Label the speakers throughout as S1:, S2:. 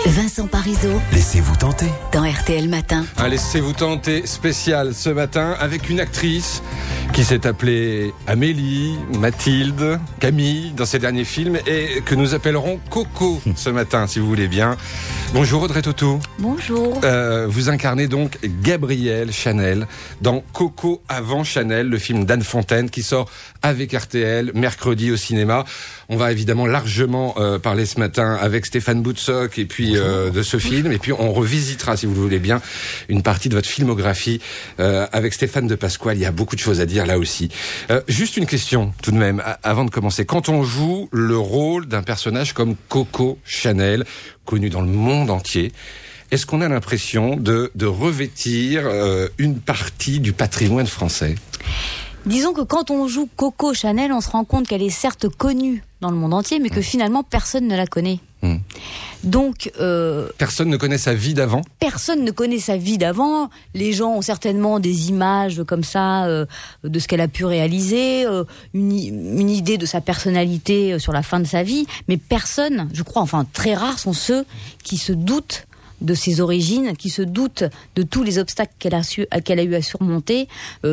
S1: Vincent Parisot.
S2: Laissez-vous tenter.
S1: Dans RTL Matin.
S3: Un Laissez-vous tenter spécial ce matin avec une actrice qui s'est appelée Amélie, Mathilde, Camille dans ses derniers films et que nous appellerons Coco ce matin si vous voulez bien. Bonjour Audrey Tautou.
S1: Bonjour.
S3: Vous incarnez donc Gabrielle Chanel dans Coco avant Chanel, le film d'Anne Fontaine qui sort avec RTL mercredi au cinéma. On va évidemment largement parler ce matin avec Stéphane Boutsock et puis de ce film. Et puis on revisitera, si vous le voulez bien, une partie de votre filmographie avec Stéphane de Pasquale. Il y a beaucoup de choses à dire là aussi. Juste une question tout de même, avant de commencer. Quand on joue le rôle d'un personnage comme Coco Chanel, connu dans le monde entier, est-ce qu'on a l'impression de revêtir une partie du patrimoine français ?
S4: Disons que quand on joue Coco Chanel, on se rend compte qu'elle est certes connue dans le monde entier, mais que finalement personne ne la connaît. Donc,
S3: personne ne connaît sa vie d'avant.
S4: Personne ne connaît sa vie d'avant. Les gens ont certainement des images comme ça de ce qu'elle a pu réaliser, une idée de sa personnalité sur la fin de sa vie, mais personne, je crois, enfin très rares sont ceux qui se doutent de ses origines, qui se doutent de tous les obstacles qu'elle a eu à surmonter,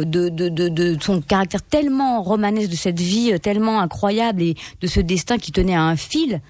S4: de son caractère tellement romanesque, de cette vie tellement incroyable et de ce destin qui tenait à un fil.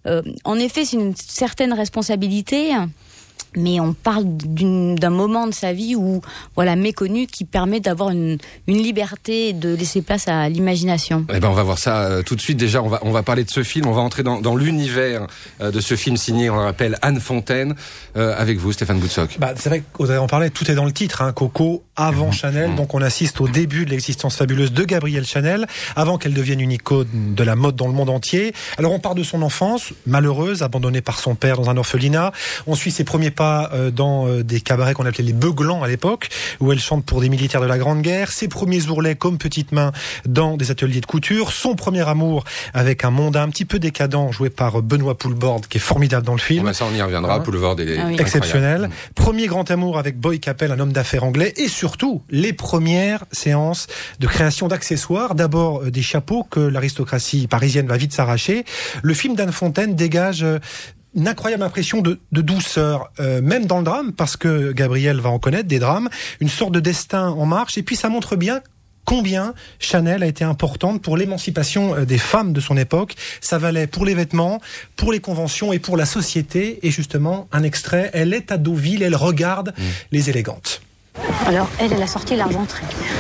S4: En effet, c'est une certaine responsabilité, mais on parle d'un moment de sa vie où, voilà, méconnu, qui permet d'avoir une liberté et de laisser place à l'imagination.
S3: Eh ben, on va voir ça tout de suite. Déjà, on va parler de ce film. On va entrer dans l'univers de ce film signé, on le rappelle, Anne Fontaine, avec vous, Stéphane Boutsock.
S5: C'est vrai qu'Audrey en parlait, tout est dans le titre, hein, Coco avant Chanel. Donc on assiste au début de l'existence fabuleuse de Gabrielle Chanel, avant qu'elle devienne une icône de la mode dans le monde entier. Alors on part de son enfance, malheureuse, abandonnée par son père dans un orphelinat. On suit ses premiers pas dans des cabarets qu'on appelait les Beuglans à l'époque, où elle chante pour des militaires de la Grande Guerre. Ses premiers ourlets comme Petite Main dans des ateliers de couture. Son premier amour avec un mondain un petit peu décadent joué par Benoît Poulvorde, qui est formidable dans le film.
S3: Ça, on y reviendra. Poulvorde est
S5: exceptionnel. Premier grand amour avec Boy Capel, un homme d'affaires anglais, et surtout les premières séances de création d'accessoires. D'abord des chapeaux que l'aristocratie parisienne va vite s'arracher. Le film d'Anne Fontaine dégage une incroyable impression de douceur, même dans le drame, parce que Gabrielle va en connaître des drames, une sorte de destin en marche, et puis ça montre bien combien Chanel a été importante pour l'émancipation des femmes de son époque. Ça valait pour les vêtements, pour les conventions et pour la société. Et justement, un extrait, elle est à Deauville, elle regarde les élégantes.
S6: Alors, elle a sorti l'argenterie.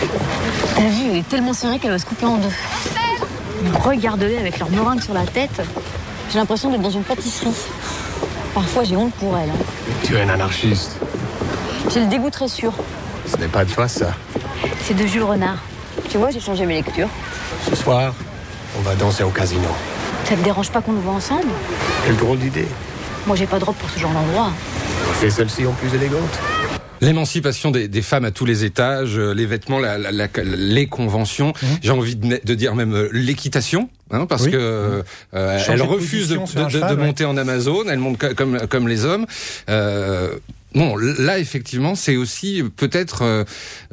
S6: T'as vu, elle est tellement serrée qu'elle va se couper en deux. Regarde-les avec leur meringue sur la tête. J'ai l'impression d'être dans une pâtisserie. Parfois, j'ai honte pour elle.
S7: Tu es un anarchiste.
S6: J'ai le dégoût très sûr.
S7: Ce n'est pas de toi, ça.
S6: C'est de Jules Renard. Tu vois, j'ai changé mes lectures.
S7: Ce soir, on va danser au casino.
S6: Ça te dérange pas qu'on nous voit ensemble ?
S7: Quelle drôle d'idée.
S6: Moi, j'ai pas de robe pour ce genre d'endroit.
S7: Fais celle-ci en plus élégante.
S3: L'émancipation des femmes à tous les étages, les vêtements, les conventions, j'ai envie de dire même l'équitation, hein, parce que elle refuse de monter en Amazon, elle monte comme les hommes. Bon, là effectivement, c'est aussi peut-être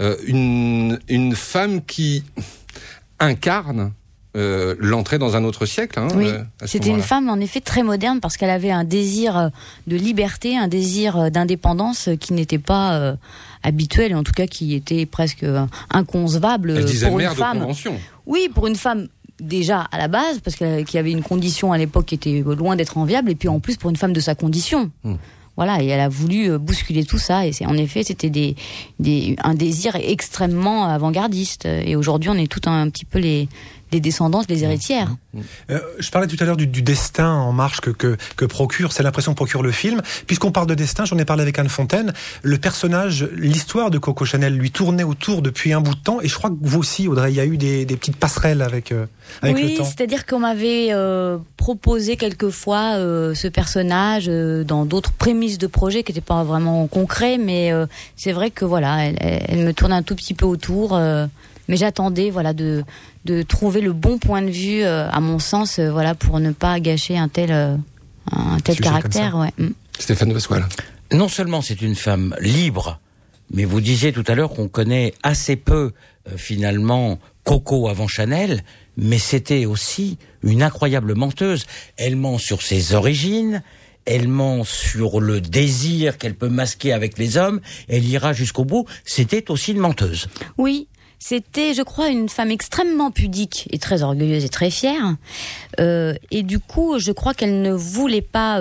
S3: une femme qui incarne l'entrée dans un autre siècle.
S4: Oui, c'était une femme en effet très moderne parce qu'elle avait un désir de liberté, un désir d'indépendance qui n'était pas habituel, et en tout cas qui était presque inconcevable.
S3: Elle disait
S4: pour
S3: mère
S4: une femme.
S3: De convention.
S4: Oui, pour une femme déjà à la base, parce qu'il y avait une condition à l'époque qui était loin d'être enviable, et puis en plus pour une femme de sa condition. Voilà, et elle a voulu bousculer tout ça, et en effet c'était un désir extrêmement avant-gardiste. Et aujourd'hui on est tout un petit peu les descendantes, les héritières.
S5: Je parlais tout à l'heure du destin en marche que procure, c'est l'impression que procure le film. Puisqu'on parle de destin, j'en ai parlé avec Anne Fontaine, le personnage, l'histoire de Coco Chanel lui tournait autour depuis un bout de temps, et je crois que vous aussi, Audrey, il y a eu des petites passerelles avec le temps.
S4: Oui, c'est-à-dire qu'on m'avait proposé quelquefois ce personnage dans d'autres prémices de projet qui n'étaient pas vraiment concrets, mais c'est vrai que voilà, elle me tourne un tout petit peu autour. Mais j'attendais, voilà, de trouver le bon point de vue, à mon sens, voilà, pour ne pas gâcher un tel caractère. Ouais.
S3: Stéphane de Pasquale.
S8: Non seulement c'est une femme libre, mais vous disiez tout à l'heure qu'on connaît assez peu, finalement, Coco avant Chanel, mais c'était aussi une incroyable menteuse. Elle ment sur ses origines, elle ment sur le désir qu'elle peut masquer avec les hommes, elle ira jusqu'au bout. C'était aussi une menteuse.
S4: Oui. C'était, je crois, une femme extrêmement pudique et très orgueilleuse et très fière. Et du coup, je crois qu'elle ne voulait pas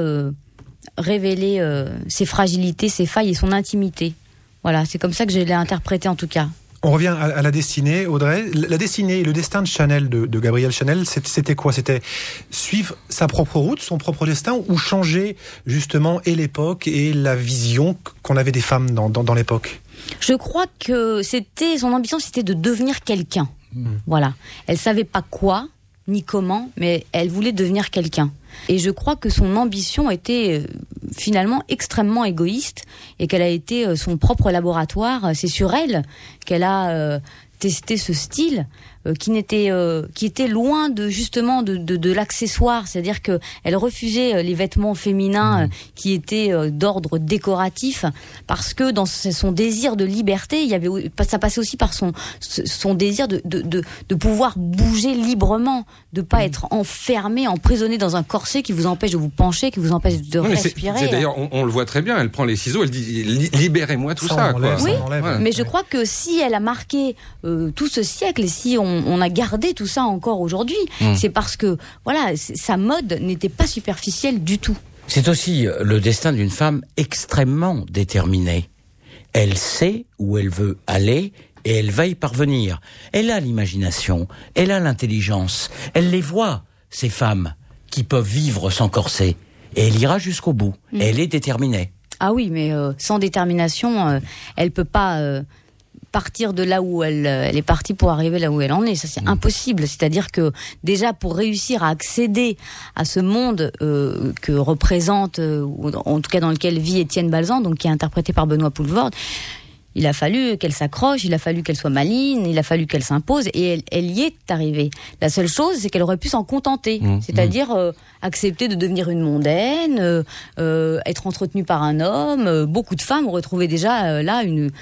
S4: révéler ses fragilités, ses failles et son intimité. Voilà, c'est comme ça que je l'ai interprété en tout cas.
S5: On revient à la destinée, Audrey. La destinée et le destin de Chanel, de Gabrielle Chanel, c'était quoi ? C'était suivre sa propre route, son propre destin, ou changer justement et l'époque et la vision qu'on avait des femmes dans l'époque ?
S4: Je crois que son ambition, c'était de devenir quelqu'un. Voilà. Elle savait pas quoi, ni comment, mais elle voulait devenir quelqu'un. Et je crois que son ambition était finalement extrêmement égoïste et qu'elle a été son propre laboratoire. C'est sur elle qu'elle a testé ce style qui était loin de justement de l'accessoire, c'est-à-dire que elle refusait les vêtements féminins qui étaient d'ordre décoratif, parce que dans son désir de liberté, ça passait aussi par son désir de pouvoir bouger librement, de pas être enfermé, emprisonné dans un corset qui vous empêche de vous pencher, qui vous empêche de respirer.
S3: C'est d'ailleurs, on le voit très bien, elle prend les ciseaux, elle dit libérez-moi tout ça. Quoi.
S4: Oui,
S3: ouais.
S4: Mais je crois que si elle a marqué tout ce siècle, et si on a gardé tout ça encore aujourd'hui, c'est parce que voilà, sa mode n'était pas superficielle du tout.
S8: C'est aussi le destin d'une femme extrêmement déterminée. Elle sait où elle veut aller et elle va y parvenir. Elle a l'imagination, elle a l'intelligence, elle les voit, ces femmes qui peuvent vivre sans corset. Et elle ira jusqu'au bout. Et elle est déterminée.
S4: Ah oui, mais sans détermination, elle peut pas partir de là où elle est partie pour arriver là où elle en est. Ça, c'est impossible. C'est-à-dire que déjà, pour réussir à accéder à ce monde que représente, ou en tout cas dans lequel vit Étienne Balsan, donc qui est interprété par Benoît Poelvoorde, il a fallu qu'elle s'accroche, il a fallu qu'elle soit maligne, il a fallu qu'elle s'impose, et elle y est arrivée. La seule chose, c'est qu'elle aurait pu s'en contenter, c'est-à-dire accepter de devenir une mondaine, être entretenue par un homme. Beaucoup de femmes auraient trouvé déjà là le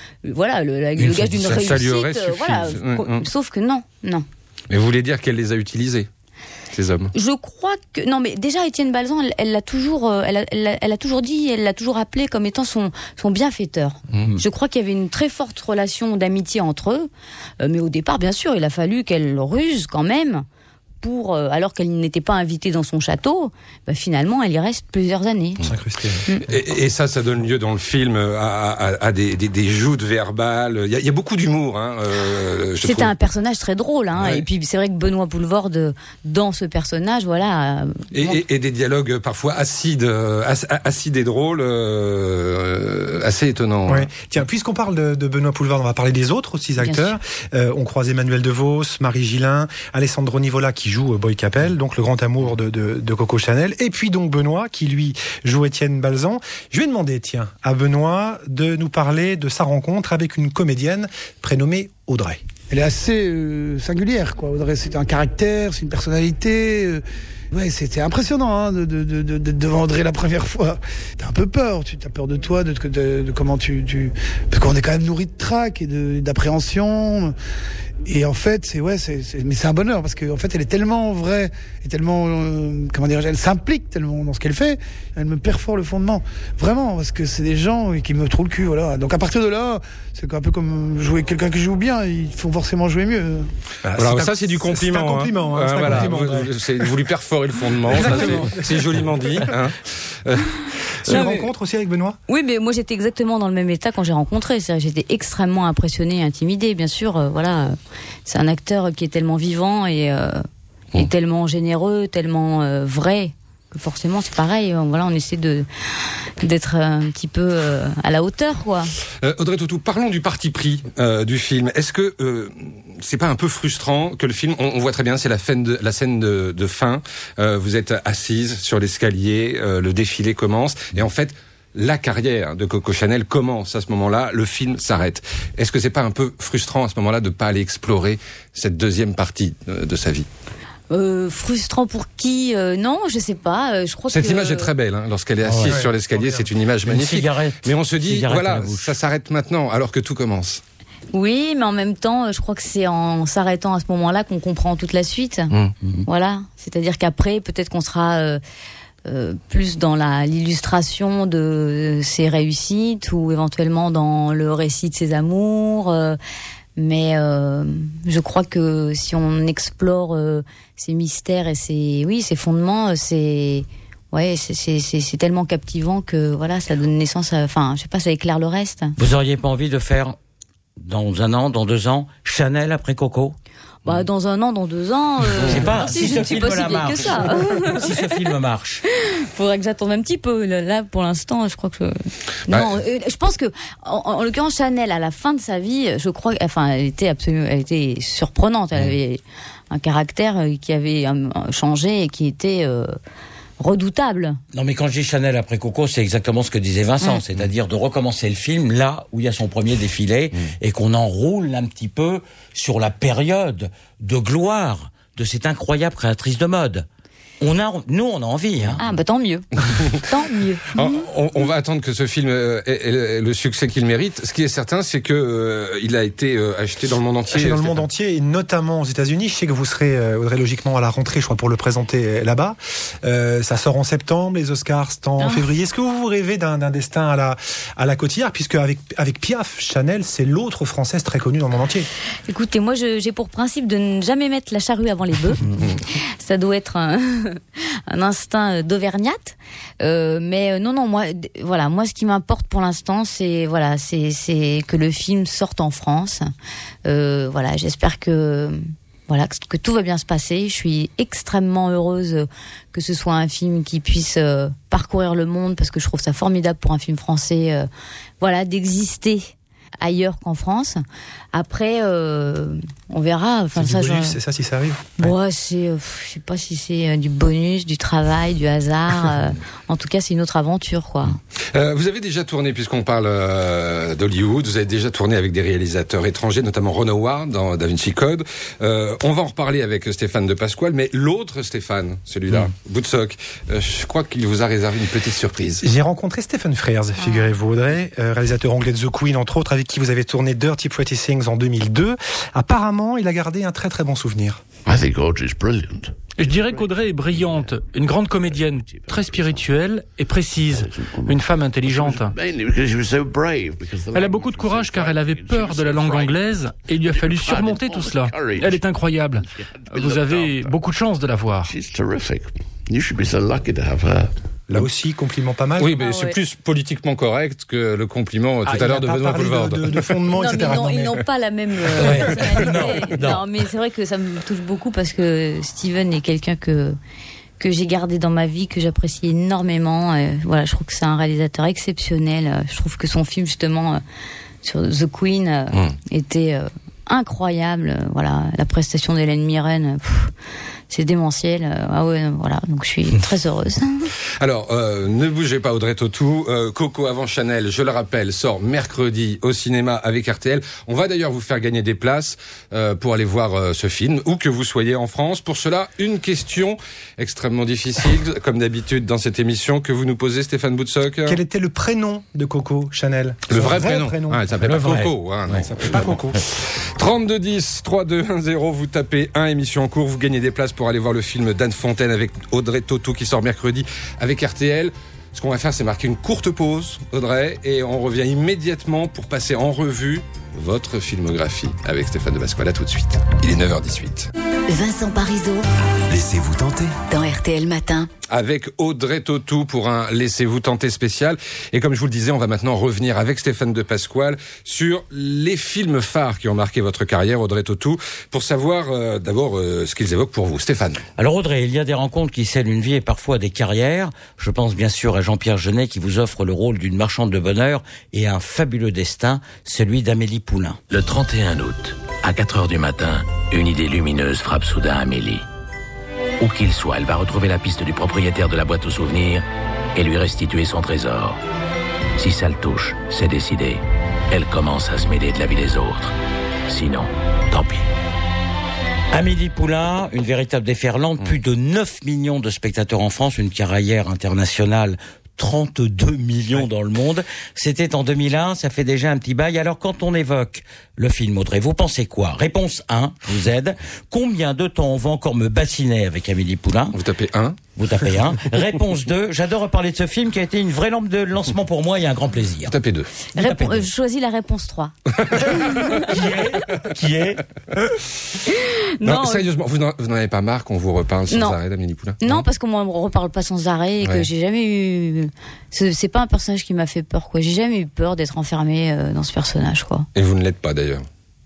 S4: gage d'une réussite.
S3: Ça lui aurait suffi.
S4: Sauf que non.
S3: Mais vous voulez dire qu'elle les a utilisés, ces hommes ?
S4: Je crois que non, mais déjà Étienne Balsan, elle l'a toujours, elle a toujours dit, elle l'a toujours appelé comme étant son bienfaiteur. Je crois qu'il y avait une très forte relation d'amitié entre eux, mais au départ, bien sûr, il a fallu qu'elle ruse quand même. Alors qu'elle n'était pas invitée dans son château, finalement, elle y reste plusieurs années.
S3: Et ça donne lieu dans le film à des joutes verbales. Il y a beaucoup d'humour.
S4: C'était un personnage très drôle. Ouais. Et puis c'est vrai que Benoît Poelvoorde, dans ce personnage, voilà.
S3: Et des dialogues parfois acides et drôles, assez étonnants.
S5: Ouais. Tiens, puisqu'on parle de Benoît Poelvoorde, on va parler des autres aussi acteurs. On croise Emmanuel DeVos, Marie Gillin, Alessandro Nivola qui joue Boy Capel, donc le grand amour de Coco Chanel, et puis donc Benoît qui lui joue Étienne Balsan. Je vais demander, à Benoît de nous parler de sa rencontre avec une comédienne prénommée Audrey.
S2: Elle est assez singulière, quoi. Audrey, c'est un caractère, c'est une personnalité. Ouais, c'était impressionnant de devant Audrey la première fois. T'as un peu peur, tu as peur de toi, de comment parce qu'on est quand même nourri de trac et d'appréhension. Et en fait, mais c'est un bonheur parce qu'en fait, elle est tellement vraie et tellement, elle s'implique tellement dans ce qu'elle fait. Elle me perfore le fondement, vraiment, parce que c'est des gens qui me trouvent le cul, voilà. Donc à partir de là, c'est un peu comme jouer quelqu'un qui joue bien. Il faut forcément jouer mieux.
S3: Alors ça, c'est du compliment.
S5: C'est un compliment.
S3: Vous lui perforez le fondement. C'est joliment dit.
S5: Tu rencontres aussi avec Benoît ?
S4: Oui, mais moi j'étais exactement dans le même état quand j'ai rencontré. J'étais extrêmement impressionnée, intimidée, bien sûr. Voilà, c'est un acteur qui est tellement vivant et tellement généreux, tellement vrai. Que forcément, c'est pareil. Voilà, on essaie d'être un petit peu à la hauteur, quoi.
S3: Audrey Tautou, parlons du parti pris du film. Est-ce que c'est pas un peu frustrant que le film, on voit très bien, c'est la scène de fin. Vous êtes assise sur l'escalier, le défilé commence, et en fait, la carrière de Coco Chanel commence à ce moment-là, le film s'arrête. Est-ce que c'est pas un peu frustrant à ce moment-là de pas aller explorer cette deuxième partie de sa vie ?
S4: Frustrant pour qui non, je sais pas. Je crois
S3: cette image est très belle, lorsqu'elle est assise sur l'escalier, c'est une image magnifique. Mais on se dit, voilà, ça s'arrête maintenant, alors que tout commence.
S4: Oui, mais en même temps, je crois que c'est en s'arrêtant à ce moment-là qu'on comprend toute la suite. Voilà, c'est-à-dire qu'après, peut-être qu'on sera plus dans l'illustration de ses réussites ou éventuellement dans le récit de ses amours. Mais je crois que si on explore ces mystères et ces fondements, c'est tellement captivant que voilà, ça donne naissance à, enfin, je sais pas, ça éclaire le reste.
S8: Vous auriez pas envie de faire dans 1 an, dans 2 ans, Chanel après Coco?
S4: Bah, dans 1 an, dans 2 ans.
S8: Je sais pas, si ce film
S4: marche.
S8: Si ce film marche.
S4: Faudrait que j'attende un petit peu. Là, pour l'instant, je crois que. Non, je pense que, en l'occurrence, Chanel, à la fin de sa vie, je crois, enfin, elle était surprenante. Elle avait un caractère qui avait changé et qui était, redoutable.
S8: Non, mais quand je dis Chanel après Coco, c'est exactement ce que disait Vincent, c'est-à-dire de recommencer le film là où il y a son premier défilé et qu'on enroule un petit peu sur la période de gloire de cette incroyable créatrice de mode. Nous, on a envie. Hein.
S4: Ah, bah tant mieux. Tant mieux.
S3: On va attendre que ce film ait le succès qu'il mérite. Ce qui est certain, c'est que il a été acheté dans le monde entier.
S5: Acheté dans le monde entier, et notamment aux États-Unis. Je sais que vous serez, Audrey, logiquement à la rentrée, je crois, pour le présenter là-bas. Ça sort en septembre, les Oscars c'est en février. Est-ce que vous rêvez d'un destin à la Cotillard, puisque avec Piaf, Chanel, c'est l'autre Française très connue dans le monde entier.
S4: Écoutez, moi, j'ai pour principe de ne jamais mettre la charrue avant les bœufs. Ça doit être un instinct d'auvergnate, mais non, moi, ce qui m'importe pour l'instant, c'est que le film sorte en France. J'espère que tout va bien se passer. Je suis extrêmement heureuse que ce soit un film qui puisse parcourir le monde, parce que je trouve ça formidable pour un film français, d'exister ailleurs qu'en France. Après, on verra. Enfin,
S5: c'est du bonus, c'est ça, si ça arrive.
S4: Bon, je sais pas si c'est du bonus, du travail, du hasard. En tout cas, c'est une autre aventure, quoi.
S3: Vous avez déjà tourné, puisqu'on parle d'Hollywood, vous avez déjà tourné avec des réalisateurs étrangers, notamment Ron Howard dans Da Vinci Code. On va en reparler avec Stéphane de Pasquale, mais l'autre Stéphane, celui-là, Boutsock, je crois qu'il vous a réservé une petite surprise.
S5: J'ai rencontré Stephen Frears, figurez-vous, Audrey, réalisateur anglais de The Queen, entre autres, avec qui vous avez tourné Dirty Pretty Things en 2002. Apparemment, il a gardé un très très bon souvenir.
S9: I think Audrey's brilliant.
S10: Je dirais qu'Audrey est brillante, une grande comédienne, très spirituelle et précise, une femme intelligente. Elle a beaucoup de courage car elle avait peur de la langue anglaise et il lui a fallu surmonter tout cela. Elle est incroyable. Vous avez beaucoup de chance de la voir.
S5: Là aussi, compliment pas mal.
S3: Oui, mais c'est plus politiquement correct que le compliment tout à l'heure de Benoît Poelvoorde.
S5: De fondement, etc.
S4: Non, ils n'ont pas la même personnalité. Non, mais c'est vrai que ça me touche beaucoup parce que Steven est quelqu'un que j'ai gardé dans ma vie, que j'apprécie énormément. Je trouve que c'est un réalisateur exceptionnel. Je trouve que son film, justement, sur The Queen, était incroyable. La prestation d'Hélène Mirren, c'est démentiel. Donc je suis très heureuse.
S3: Alors, ne bougez pas, Audrey Tautou. Coco avant Chanel, je le rappelle, sort mercredi au cinéma avec RTL. On va d'ailleurs vous faire gagner des places pour aller voir ce film, où que vous soyez en France. Pour cela, une question extrêmement difficile, comme d'habitude dans cette émission, que vous nous posez, Stéphane Boutsock.
S5: Quel était le prénom de Coco Chanel?
S3: Le vrai prénom. Elle s'appelle pas Coco.
S5: Elle s'appelle pas Coco.
S3: 3210 3210, vous tapez 1, émission en cours, vous gagnez des places pour aller voir le film d'Anne Fontaine avec Audrey Tautou qui sort mercredi avec RTL. Ce qu'on va faire, c'est marquer une courte pause, Audrey, et on revient immédiatement pour passer en revue votre filmographie avec Stéphane de Pasquale. À tout de suite. Il est 9h18.
S1: Vincent Parisot.
S11: Laissez-vous tenter.
S1: Dans RTL Matin.
S3: Avec Audrey Tautou pour un Laissez-vous tenter spécial. Et comme je vous le disais, on va maintenant revenir avec Stéphane de Pasquale sur les films phares qui ont marqué votre carrière, Audrey Tautou, pour savoir d'abord ce qu'ils évoquent pour vous. Stéphane.
S8: Alors Audrey, il y a des rencontres qui scellent une vie et parfois des carrières. Je pense bien sûr à Jean-Pierre Jeunet qui vous offre le rôle d'une marchande de bonheur et un fabuleux destin, celui d'Amélie Poulain.
S11: Le 31 août, à 4h du matin, une idée lumineuse frappe soudain Amélie. Où qu'il soit, elle va retrouver la piste du propriétaire de la boîte aux souvenirs et lui restituer son trésor. Si ça le touche, c'est décidé. Elle commence à se mêler de la vie des autres. Sinon, tant pis.
S8: Amélie Poulain, une véritable déferlante, plus de 9 millions de spectateurs en France, une carrière internationale 32 millions dans le monde. C'était en 2001, ça fait déjà un petit bail. Alors quand on évoque le film, Audrey. Vous pensez quoi? Réponse 1, je vous aide. Combien de temps on va encore me bassiner avec Amélie Poulain?
S3: Vous tapez 1.
S8: Vous tapez 1. Réponse 2, j'adore reparler de ce film qui a été une vraie lampe de lancement pour moi et un grand plaisir.
S3: Vous tapez 2.
S4: Je choisis la réponse 3.
S8: Qui est
S3: Non, sérieusement, vous n'en avez pas marre qu'on vous reparle sans arrêt d'Amélie Poulain?
S4: Non, parce qu'on me reparle pas sans arrêt et que j'ai jamais eu... C'est pas un personnage qui m'a fait peur, quoi. J'ai jamais eu peur d'être enfermée dans ce personnage, quoi.
S3: Et vous ne l'êtes pas, d'ailleurs?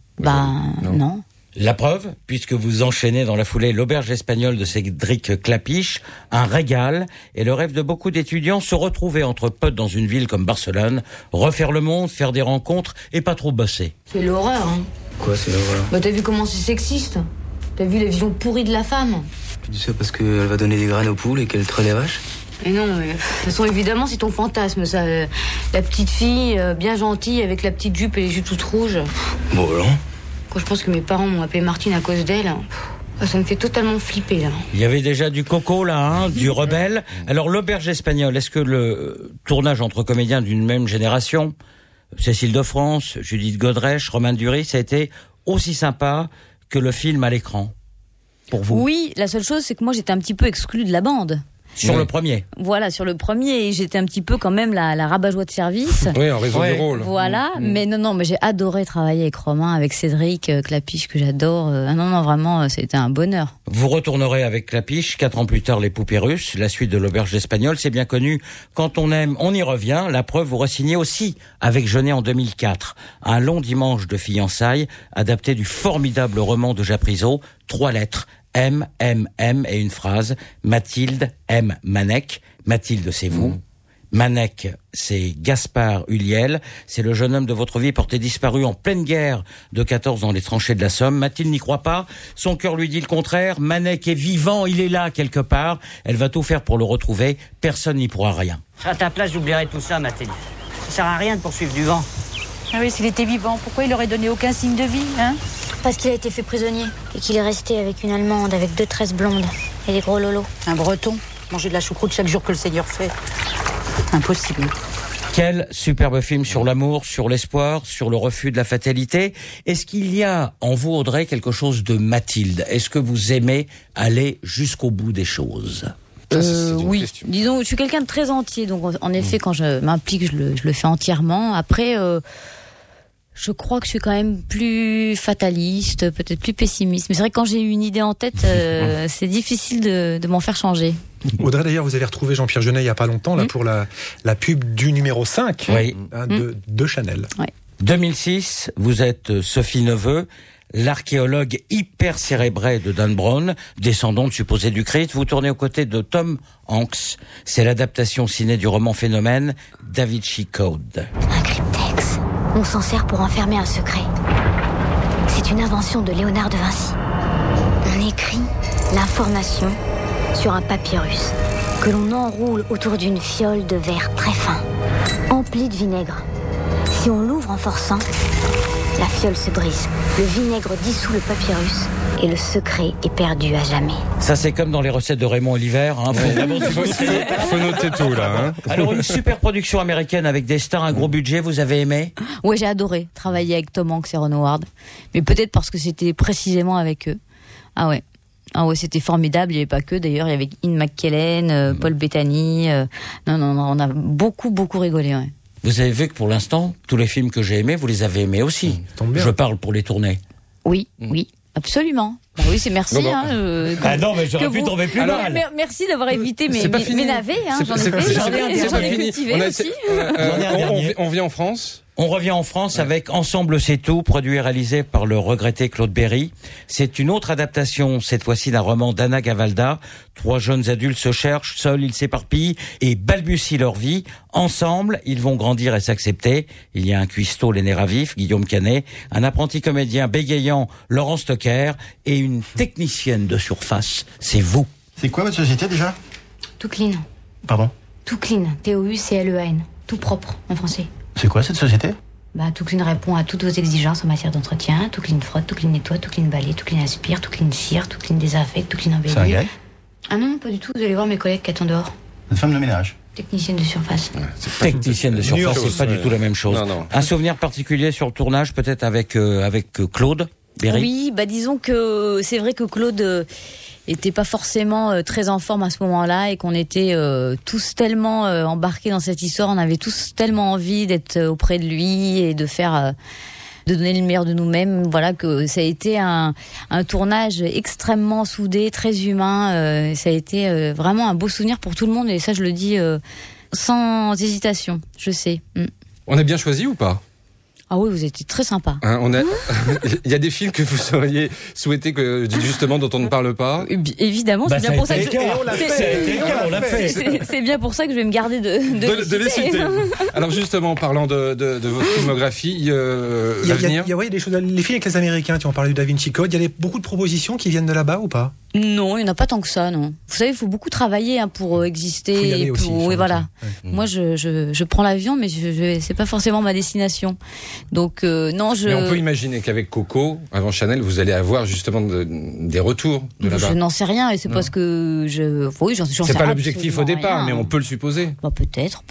S4: Non.
S8: La preuve, puisque vous enchaînez dans la foulée L'Auberge espagnole de Cédric Clapiche, un régal, et le rêve de beaucoup d'étudiants, se retrouver entre potes dans une ville comme Barcelone, refaire le monde, faire des rencontres et pas trop bosser.
S6: C'est l'horreur, hein.
S12: Quoi, c'est l'horreur?
S6: Bah t'as vu comment c'est sexiste? T'as vu la vision pourrie de la femme?
S12: Tu dis ça parce qu'elle va donner des graines aux poules et qu'elle traite les vaches?
S6: Mais non, mais de toute façon, évidemment, c'est ton fantasme, ça. La petite fille, bien gentille, avec la petite jupe et les joues toutes rouges.
S12: Bon, alors?
S6: Quand je pense que mes parents m'ont appelé Martine à cause d'elle, ça me fait totalement flipper, là.
S8: Il y avait déjà du coco, là, du rebelle. Alors, L'Auberge espagnole, est-ce que le tournage entre comédiens d'une même génération, Cécile de France, Judith Godrèche, Romain Duris, ça a été aussi sympa que le film à l'écran, pour vous?
S4: Oui, la seule chose, c'est que moi, j'étais un petit peu exclue de la bande.
S8: Sur le premier.
S4: Voilà, sur le premier, et j'étais un petit peu quand même la rabat-joie de service.
S3: Oui, en raison du rôle.
S4: Voilà, mais mais j'ai adoré travailler avec Romain, avec Cédric Clapiche, que j'adore. Non, vraiment, c'était un bonheur.
S8: Vous retournerez avec Clapiche, 4 ans plus tard, Les Poupées Russes, la suite de L'Auberge espagnole, c'est bien connu. Quand on aime, on y revient. La preuve, vous re-signez aussi avec Jeunet en 2004. Un long dimanche de fiançailles, adapté du formidable roman de Japrisot, 3 lettres. M et une phrase. Mathilde M. Manek. Mathilde, c'est vous. Manek, c'est Gaspard Huliel. C'est le jeune homme de votre vie porté disparu en pleine guerre de 14 dans les tranchées de la Somme. Mathilde n'y croit pas. Son cœur lui dit le contraire. Manek est vivant, il est là quelque part. Elle va tout faire pour le retrouver. Personne n'y pourra rien.
S13: À ta place, j'oublierais tout ça, Mathilde. Ça sert à rien de poursuivre du vent.
S14: Ah oui, s'il était vivant, pourquoi il aurait donné aucun signe de vie, hein?
S6: Parce qu'il a été fait prisonnier et qu'il est resté avec une Allemande, avec 2 tresses blondes et des gros lolos.
S14: Un Breton, manger de la choucroute chaque jour que le Seigneur fait. Impossible.
S8: Quel superbe film sur l'amour, sur l'espoir, sur le refus de la fatalité. Est-ce qu'il y a en vous, Audrey, quelque chose de Mathilde? Est-ce que vous aimez aller jusqu'au bout des choses?
S4: Oui, question. Disons, je suis quelqu'un de très entier, donc en effet, quand je m'implique, je le fais entièrement. Après, je crois que je suis quand même plus fataliste, peut-être plus pessimiste. Mais c'est vrai que quand j'ai une idée en tête, c'est difficile de m'en faire changer.
S5: Audrey, d'ailleurs, vous avez retrouvé Jean-Pierre Jeunet il n'y a pas longtemps là, pour la pub du numéro 5 de Chanel.
S4: Oui.
S8: 2006, vous êtes Sophie Neveu, l'archéologue hyper cérébré de Dan Brown, descendant de supposé du Christ. Vous tournez aux côtés de Tom Hanks. C'est l'adaptation ciné du roman phénomène Da Vinci Code.
S6: Un cryptex. On s'en sert pour enfermer un secret. C'est une invention de Léonard de Vinci. On écrit l'information sur un papyrus que l'on enroule autour d'une fiole de verre très fin, emplie de vinaigre. Si on l'ouvre en forçant, la fiole se brise. Le vinaigre dissout le papyrus et le secret est perdu à jamais.
S8: Ça, c'est comme dans les recettes de Raymond Oliver. Hein.
S3: Faut noter tout, là. Hein.
S8: Alors, une super production américaine avec des stars, un gros budget, vous avez aimé?
S4: Oui, j'ai adoré travailler avec Tom Hanks et Ron Howard. Mais peut-être parce que c'était précisément avec eux. Ah ouais, c'était formidable. Il n'y avait pas que, d'ailleurs. Il y avait Ian McKellen, Paul Bettany. Non, on a beaucoup rigolé, ouais.
S8: Vous avez vu que pour l'instant, tous les films que j'ai aimés, vous les avez aimés aussi. Je parle pour les tournées.
S4: Oui, absolument. Bah oui, c'est merci.
S8: Non, mais j'aurais pu tomber plus mal.
S4: Merci d'avoir évité mes navets. J'en ai cultivé aussi.
S3: On vient en France.
S8: On revient en France avec Ensemble c'est tout, produit et réalisé par le regretté Claude Berry. C'est une autre adaptation, cette fois-ci d'un roman d'Anna Gavalda. 3 jeunes adultes se cherchent, seuls ils s'éparpillent et balbutient leur vie. Ensemble, ils vont grandir et s'accepter. Il y a un cuistot, les nerfs à vif, Guillaume Canet, un apprenti comédien bégayant, Laurent Stocker, et une technicienne de surface. C'est vous.
S15: C'est quoi votre société déjà?
S6: Tout clean.
S15: Pardon?
S6: Tout clean. T-O-U-C-L-E-A-N. Tout propre en français.
S15: C'est quoi cette société?
S6: Tout clean répond à toutes vos exigences en matière d'entretien. Tout clean frotte, tout clean nettoie, tout clean balaye, tout clean aspire, tout clean cire, tout clean désinfecte, tout clean embellit.
S15: C'est un gars?
S6: Ah non, pas du tout. Vous allez voir mes collègues qui attendent dehors.
S15: Une femme de ménage?
S4: Technicienne de surface.
S8: Technicienne de surface, c'est pas du tout la même chose.
S3: Non.
S8: Un souvenir particulier sur le tournage, peut-être avec Claude Berry.
S4: Oui, disons que c'est vrai que Claude était pas forcément très en forme à ce moment-là et qu'on était tous tellement embarqués dans cette histoire, on avait tous tellement envie d'être auprès de lui et de faire de donner le meilleur de nous-mêmes. Voilà, que ça a été un tournage extrêmement soudé, très humain. Ça a été vraiment un beau souvenir pour tout le monde et ça, je le dis sans hésitation, je sais.
S3: On a bien choisi ou pas ?
S4: Ah oui, vous étiez très sympa.
S3: Il y a des films que vous auriez souhaité que justement dont on ne parle pas.
S4: Évidemment, c'est bien pour ça que
S8: je...
S4: c'est bien pour ça que je vais me garder de
S3: les citer. Alors justement, en parlant de votre filmographie, l'avenir.
S5: Il y a des choses. Les films avec les Américains, tu en parlais du Da Vinci Code. Il y a beaucoup de propositions qui viennent de là-bas ou pas ?
S4: Non, il n'y en a pas tant que ça, non. Vous savez, il faut beaucoup travailler pour exister.
S5: Faut y aller aussi,
S4: oui, voilà.
S5: Ouais.
S4: Moi, je prends l'avion, mais c'est pas forcément ma destination. Donc, non,
S3: Mais on peut imaginer qu'avec Coco, avant Chanel, vous allez avoir justement des retours de là-bas.
S4: Je n'en sais rien, et c'est parce que oui, j'en sais
S3: C'est pas l'objectif au départ, mais on peut le supposer.
S4: Peut-être.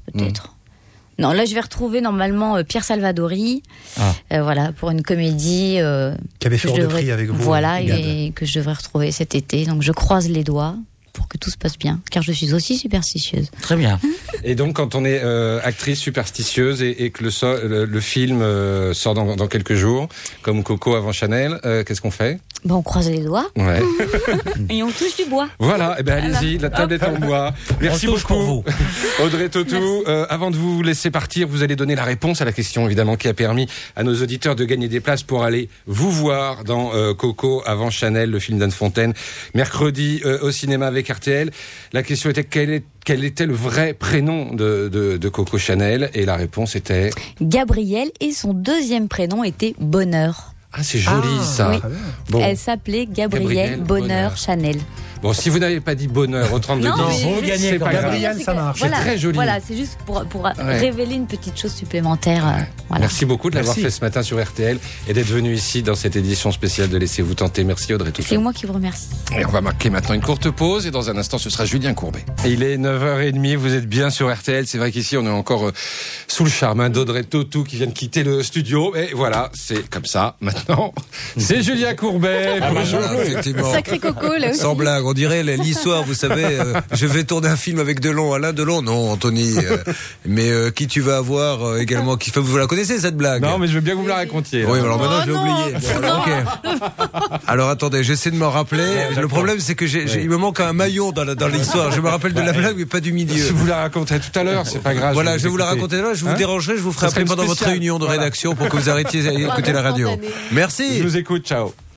S4: Non, là, je vais retrouver normalement Pierre Salvadori, voilà, pour une comédie
S5: qui avait fait hors de prix avec vous.
S4: Voilà, et que je devrais retrouver cet été. Donc, je croise les doigts pour que tout se passe bien, car je suis aussi superstitieuse.
S8: Très bien.
S3: Et donc, quand on est actrice superstitieuse et que le film sort dans quelques jours, comme Coco avant Chanel, qu'est-ce qu'on fait ?
S4: On croise les doigts.
S3: Ouais.
S4: Et on touche du bois.
S3: Voilà, allez-y, la table est en bois. Merci beaucoup
S8: pour vous.
S3: Audrey Tautou. Avant de vous laisser partir, vous allez donner la réponse à la question, évidemment, qui a permis à nos auditeurs de gagner des places pour aller vous voir dans Coco avant Chanel, le film d'Anne Fontaine, mercredi au cinéma avec RTL. La question était quel était le vrai prénom de Coco Chanel, et la réponse était
S4: Gabrielle, et son deuxième prénom était Bonheur.
S3: Ah, c'est joli ça.
S4: Oui. Bon. Elle s'appelait Gabrielle Bonheur Chanel.
S3: Bon, si vous n'avez pas dit bonheur au 32 10,
S5: vous gagnez quand même. Gabrielle, ça marche.
S4: Voilà,
S3: c'est très joli.
S4: Voilà, c'est juste pour révéler une petite chose supplémentaire. Voilà.
S3: Merci beaucoup de l'avoir fait ce matin sur RTL et d'être venu ici dans cette édition spéciale de Laissez-vous tenter. Merci Audrey Tautou.
S4: C'est moi qui vous remercie.
S3: Et on va marquer maintenant une courte pause et dans un instant ce sera Julien Courbet. Et il est 9h30, vous êtes bien sur RTL. C'est vrai qu'ici on est encore sous le charme d'Audrey Tautou qui vient de quitter le studio. Et voilà, c'est comme ça maintenant. C'est Julien Courbet.
S16: Bonjour. Effectivement.
S4: Sacré Coco là aussi.
S16: Sans blague, on dirait l'histoire, vous savez, je vais tourner un film avec Delon. Alain Delon, non, Anthony. Mais qui tu vas avoir également qui, vous la connaissez cette blague ?
S3: Non, mais je veux bien que vous me la racontiez.
S16: Oui, alors maintenant je vais oublier. Bon, alors, okay. Alors attendez, j'essaie de m'en rappeler. Le problème c'est que il me manque un maillon dans l'histoire. Je me rappelle de la blague, mais pas du milieu.
S3: Je vous la raconterai tout à l'heure, c'est pas grave.
S16: Voilà, je vais vous la raconter là. Je vous dérangerai, je vous ferai appeler pendant votre réunion de rédaction pour que vous arrêtiez d'écouter la radio. Merci.
S3: Je vous écoute, ciao.